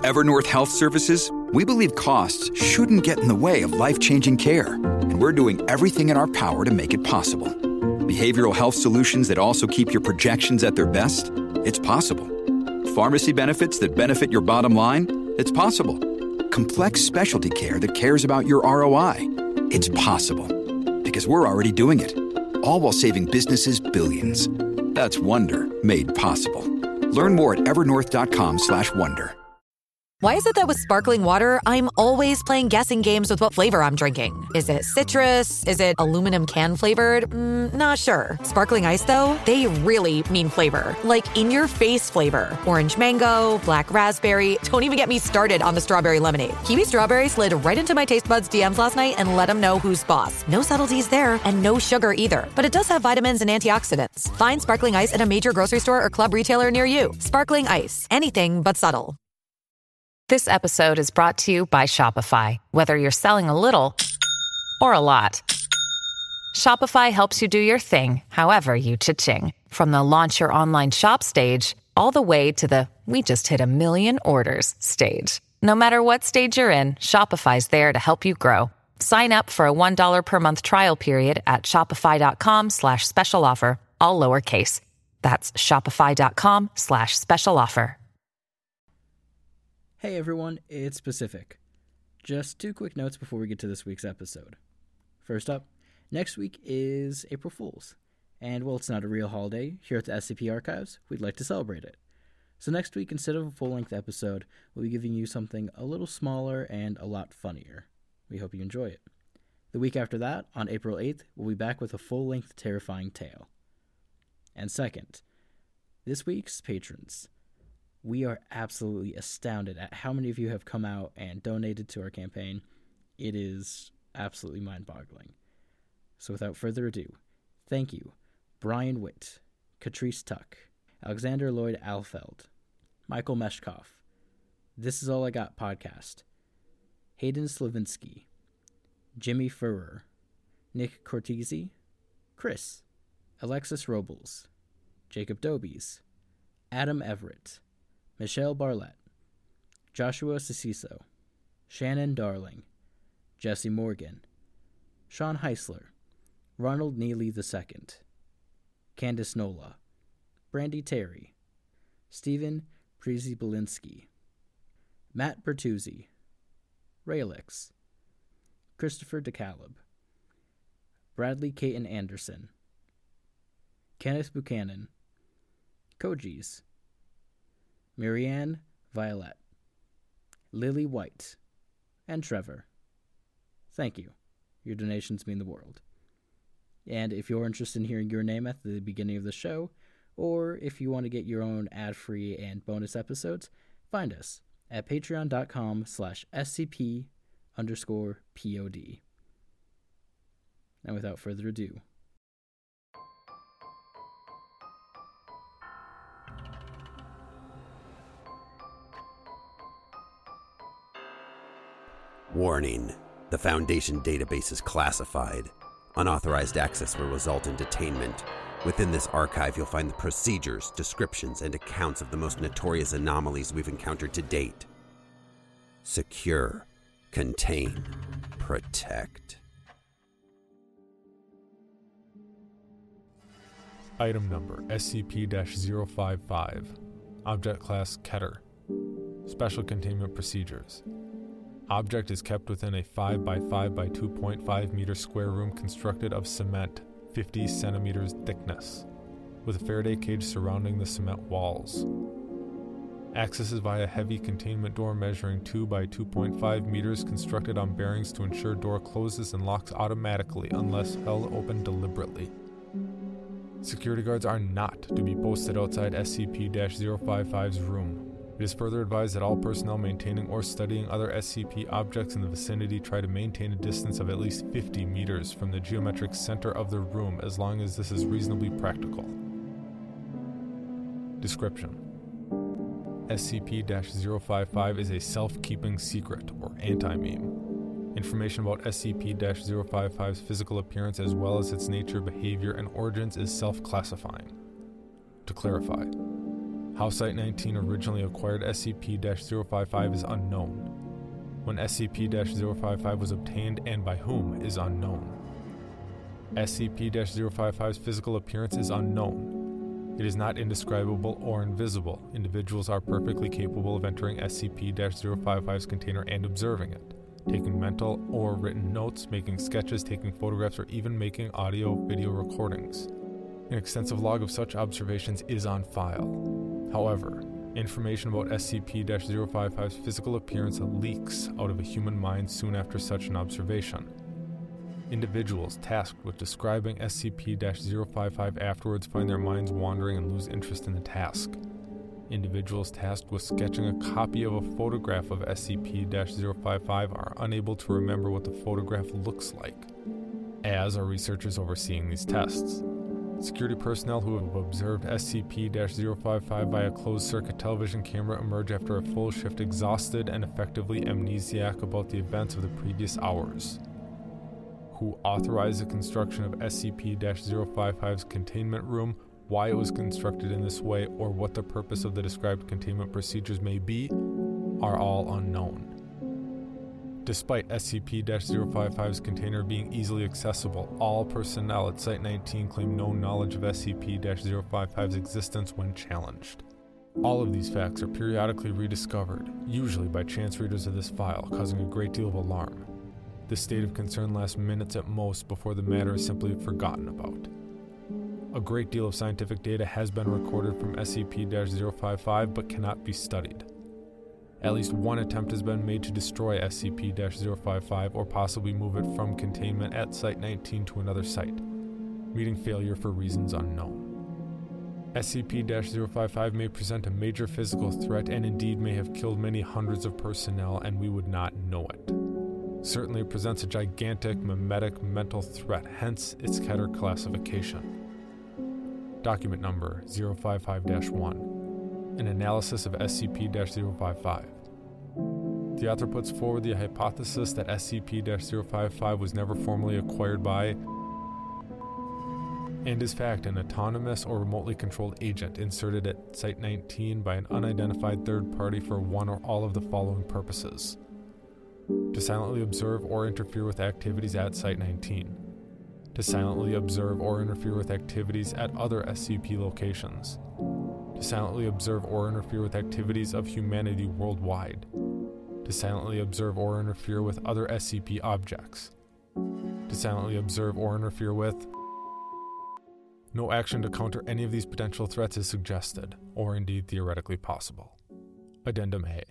Evernorth Health Services, we believe costs shouldn't get in the way of life-changing care, and we're doing everything in our power to make it possible. Behavioral health solutions that also keep your projections at their best? It's possible. Pharmacy benefits that benefit your bottom line? It's possible. Complex specialty care that cares about your ROI? It's possible. Because we're already doing it. All while saving businesses billions. That's Wonder made possible. Learn more at evernorth.com/wonder. Why is it that with sparkling water, I'm always playing guessing games with what flavor I'm drinking? Is it citrus? Is it aluminum can flavored? Not sure. Sparkling ice, though, they really mean flavor. Like in-your-face flavor. Orange mango, black raspberry. Don't even get me started on the strawberry lemonade. Kiwi Strawberry slid right into my taste buds DMs last night and let them know who's boss. No subtleties there, and no sugar either. But it does have vitamins and antioxidants. Find sparkling ice at a major grocery store or club retailer near you. Sparkling ice. Anything but subtle. This episode is brought to you by Shopify. Whether you're selling a little or a lot, Shopify helps you do your thing, however you cha-ching. From the launch your online shop stage, all the way to the we just hit 1 million orders stage. No matter what stage you're in, Shopify's there to help you grow. Sign up for a $1 per month trial period at shopify.com/special offer, all lowercase. That's shopify.com/special offer. Hey everyone, it's Pacific. Just 2 quick notes before we get to this week's episode. First up, next week is April Fool's. And while it's not a real holiday, here at the SCP Archives, we'd like to celebrate it. So next week, instead of a full-length episode, we'll be giving you something a little smaller and a lot funnier. We hope you enjoy it. The week after that, on April 8th, we'll be back with a full-length terrifying tale. And second, this week's patrons. We are absolutely astounded at how many of you have come out and donated to our campaign. It is absolutely mind-boggling. So without further ado, thank you, Brian Witt, Catrice Tuck, Alexander Lloyd Alfeld, Michael Meshkoff, This Is All I Got podcast, Hayden Slavinsky, Jimmy Furrer, Nick Cortese, Chris, Alexis Robles, Jacob Dobies, Adam Everett, Michelle Barlett, Joshua Ciciso, Shannon Darling, Jesse Morgan, Sean Heisler, Ronald Neely II, Candice Nola, Brandy Terry, Stephen Prezi-Belinsky, Matt Bertuzzi, Raelix, Christopher DeCaleb, Bradley Caton Anderson, Kenneth Buchanan, Koji's, Marianne Violet, Lily White, and Trevor. Thank you. Your donations mean the world. And if you're interested in hearing your name at the beginning of the show, or if you want to get your own ad-free and bonus episodes, find us at patreon.com/SCP_POD. And without further ado, Warning. The Foundation database is classified. Unauthorized access will result in detainment. Within this archive, you'll find the procedures, descriptions, and accounts of the most notorious anomalies we've encountered to date. Secure, contain, protect. Item number SCP-055. Object Class Keter. Special Containment Procedures. Object is kept within a 5 by 5 by 2.5 meter square room constructed of cement, 50 centimeters thickness, with a Faraday cage surrounding the cement walls. Access is via heavy containment door measuring 2 by 2.5 meters constructed on bearings to ensure door closes and locks automatically unless held open deliberately. Security guards are not to be posted outside SCP-055's room. It is further advised that all personnel maintaining or studying other SCP objects in the vicinity try to maintain a distance of at least 50 meters from the geometric center of the room as long as this is reasonably practical. Description: SCP-055 is a self-keeping secret, or anti-meme. Information about SCP-055's physical appearance as well as its nature, behavior, and origins is self-classifying. To clarify, How Site-19 originally acquired SCP-055 is unknown. When SCP-055 was obtained and by whom is unknown. SCP-055's physical appearance is unknown. It is not indescribable or invisible. Individuals are perfectly capable of entering SCP-055's container and observing it, taking mental or written notes, making sketches, taking photographs, or even making audio-video recordings. An extensive log of such observations is on file. However, information about SCP-055's physical appearance leaks out of a human mind soon after such an observation. Individuals tasked with describing SCP-055 afterwards find their minds wandering and lose interest in the task. Individuals tasked with sketching a copy of a photograph of SCP-055 are unable to remember what the photograph looks like, as are researchers overseeing these tests. Security personnel who have observed SCP-055 by a closed-circuit television camera emerge after a full shift exhausted and effectively amnesiac about the events of the previous hours. Who authorized the construction of SCP-055's containment room, why it was constructed in this way, or what the purpose of the described containment procedures may be, are all unknown. Despite SCP-055's container being easily accessible, all personnel at Site-19 claim no knowledge of SCP-055's existence when challenged. All of these facts are periodically rediscovered, usually by chance readers of this file, causing a great deal of alarm. This state of concern lasts minutes at most before the matter is simply forgotten about. A great deal of scientific data has been recorded from SCP-055 but cannot be studied. At least one attempt has been made to destroy SCP-055 or possibly move it from containment at Site-19 to another site, meeting failure for reasons unknown. SCP-055 may present a major physical threat and indeed may have killed many hundreds of personnel and we would not know it. Certainly it presents a gigantic memetic mental threat, hence its Keter classification. Document number 055-1. An analysis of SCP-055. The author puts forward the hypothesis that SCP-055 was never formally acquired by and is fact an autonomous or remotely controlled agent inserted at Site-19 by an unidentified third party for one or all of the following purposes. To silently observe or interfere with activities at Site-19. To silently observe or interfere with activities at other SCP locations. To silently observe or interfere with activities of humanity worldwide. To silently observe or interfere with other SCP objects. To silently observe or interfere with. No action to counter any of these potential threats is suggested, or indeed theoretically possible. Addendum A.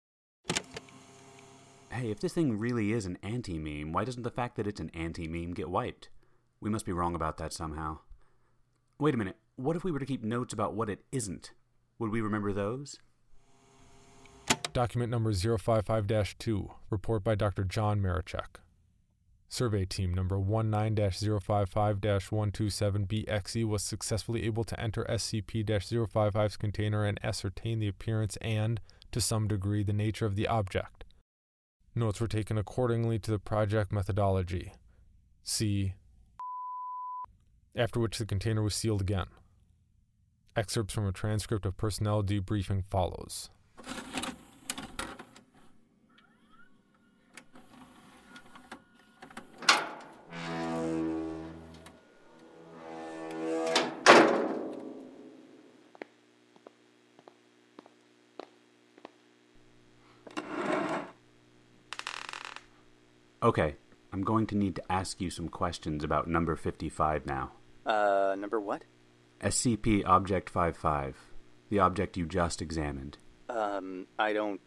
Hey, if this thing really is an anti-meme, why doesn't the fact that it's an anti-meme get wiped? We must be wrong about that somehow. Wait a minute, what if we were to keep notes about what it isn't? Would we remember those? Document number 055-2, report by Dr. John Marichek. Survey team number 19-055-127BXE was successfully able to enter SCP-055's container and ascertain the appearance and, to some degree, the nature of the object. Notes were taken accordingly to the project methodology. See. After which the container was sealed again. Excerpts from a transcript of personnel debriefing follows. Okay, I'm going to need to ask you some questions about number 55 now. Number what? SCP Object 55, the object you just examined. I don't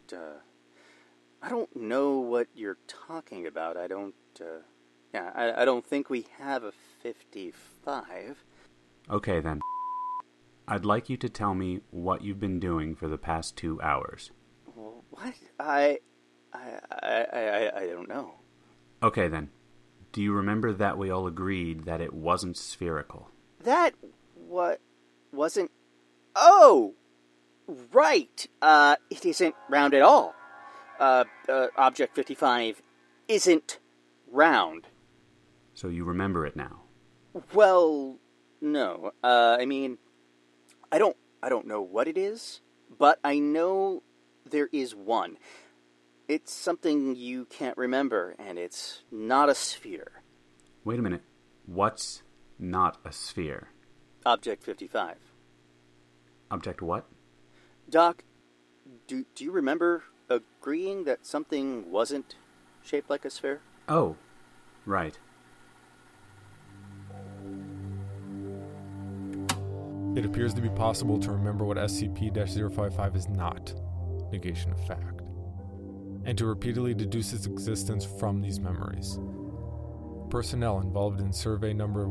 know what you're talking about. I don't think we have a 55. Okay then. I'd like you to tell me what you've been doing for the past 2 hours. What? I don't know. Okay then. Do you remember that we all agreed that it wasn't spherical? That wasn't... Oh! Right! It isn't round at all. Object 55 isn't round. So you remember it now? Well, no. I I don't know what it is, but I know there is one. It's something you can't remember, and it's not a sphere. Wait a minute. What's not a sphere? Object 55. Object what? Doc, do you remember agreeing that something wasn't shaped like a sphere? Oh, right. It appears to be possible to remember what SCP-055 is not, negation of fact, and to repeatedly deduce its existence from these memories. Personnel involved in survey number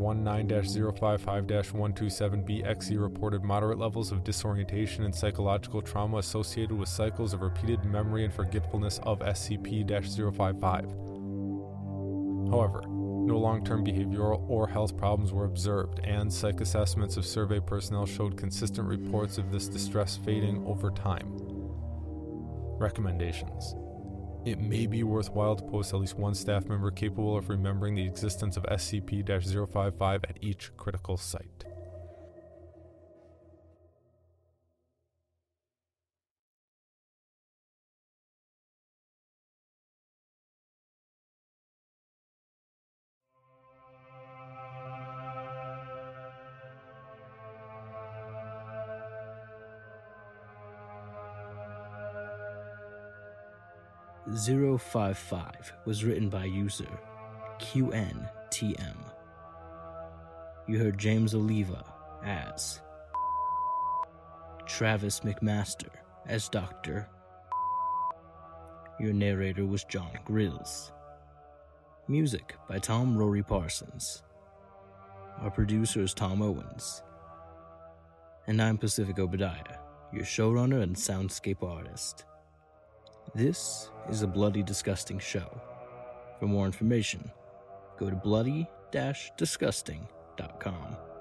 19-055-127BXE reported moderate levels of disorientation and psychological trauma associated with cycles of repeated memory and forgetfulness of SCP-055. However, no long-term behavioral or health problems were observed, and psych assessments of survey personnel showed consistent reports of this distress fading over time. Recommendations. It may be worthwhile to post at least one staff member capable of remembering the existence of SCP-055 at each critical site. .055 was written by user QNTM. You heard James Oliva as Travis McMaster as Dr. Your narrator was John Grills. Music by Tom Rory Parsons. Our producer is Tom Owens. And I'm Pacific Obadiah, your showrunner and soundscape artist. This is a Bloody Disgusting show. For more information, go to bloody-disgusting.com.